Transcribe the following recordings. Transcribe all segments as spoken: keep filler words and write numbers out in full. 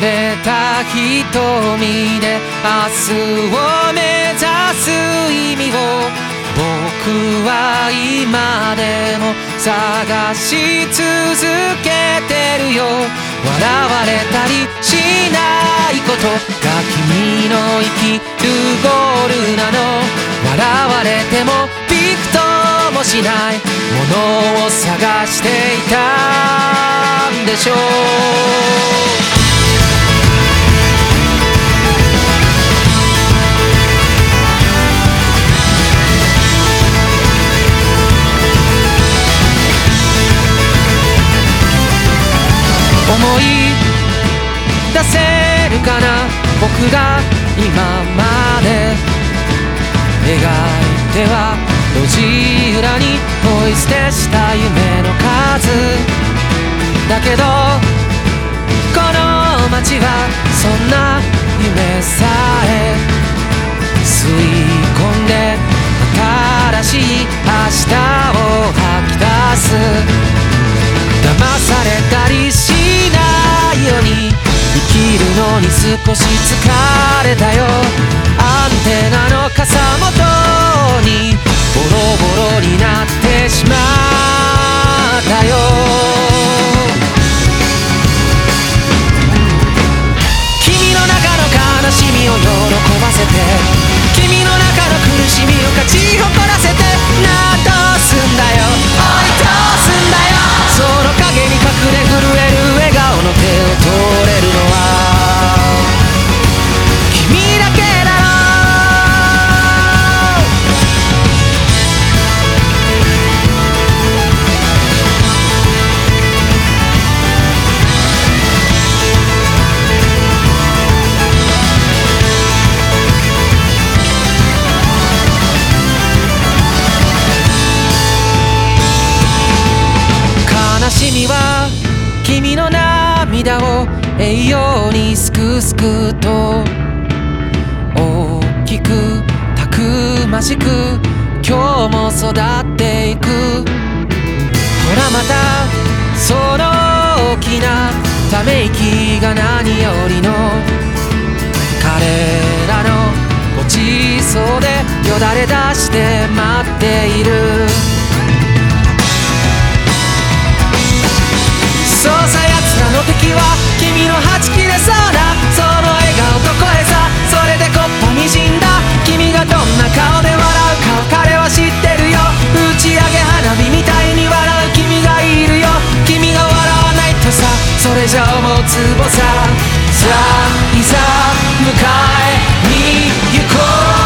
れた瞳で明日を目指す意味を僕は今でも探し続けてるよ。笑われたりしないことが君の生きるゴールなの。笑われてもびくともしないものを探していたんでしょう。思い出せるかな、僕が今まで描いては路地裏にポイ捨てした夢の数だけど、この街はそんな夢さえ吸い込んで新しい明日を吐き出す。騙されたりしないように生きるのに少し疲れたよ。アンテナの傘元にボロボロになってしまったよ。君の中の悲しみを喜ばせて、君の中の苦しみを勝ち誇らせて、なあどうすんだよ、おいどうすんだよ。その影に隠れ震える笑顔の手を取れるのは君だけだろう。悲しみは君の涙を栄養にすくすくと大きくたくましく今日も育っていく。ほらまたその大きなため息が何よりの彼らのごちそうでよだれ出して待っている。そうさ、奴らの敵は君のはち切れそうなその笑顔と声さ、それでこっぱみじんだ。君がどんな顔で笑うか彼は知ってるよ。打ち上げ花火みたいに笑う君がいるよ。君が笑わないとさ、それじゃ思うつぼさ。さあいざ迎えに行こう。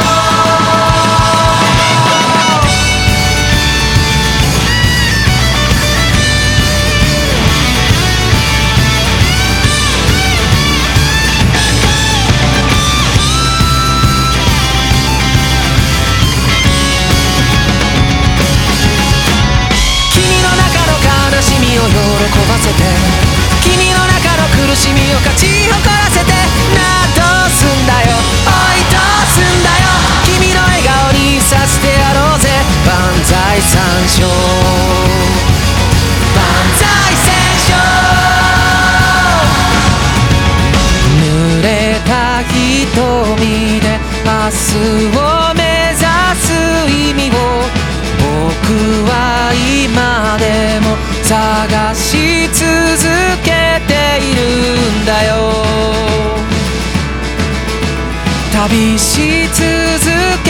喜ばせて、君の中の苦しみを勝ち誇らせて、なあどうすんだよ、おいどうすんだよ。君の笑顔にさせてやろうぜ、万歳三唱万歳千唱。濡れた瞳で明日を目指す意味を僕は今でも探し続けているんだよ。旅し続